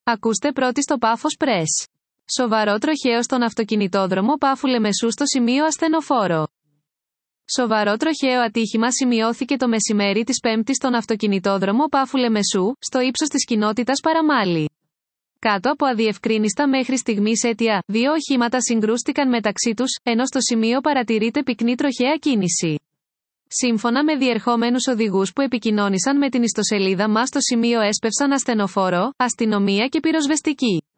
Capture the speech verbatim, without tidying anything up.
Ακούστε πρώτη στο Πάφος Πρες. Σοβαρό τροχαίο στον αυτοκινητόδρομο Πάφου Λεμεσού στο σημείο ασθενοφόρο. Σοβαρό τροχαίο ατύχημα σημειώθηκε το μεσημέρι της Πέμπτης στον αυτοκινητόδρομο Πάφου Λεμεσού, στο ύψος της κοινότητας Παραμάλι. Κάτω από αδιευκρίνιστα μέχρι στιγμής αίτια, δύο οχήματα συγκρούστηκαν μεταξύ τους, ενώ στο σημείο παρατηρείται πυκνή τροχαία κίνηση. Σύμφωνα με διερχόμενους οδηγούς που επικοινώνησαν με την ιστοσελίδα μας, στο σημείο έσπευσαν ασθενοφόρο, αστυνομία και πυροσβεστικοί.